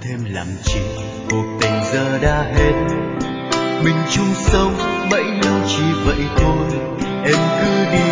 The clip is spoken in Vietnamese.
thêm làm chi, cuộc tình giờ đã hết. Mình chung sống bấy lâu chỉ vậy thôi, em cứ đi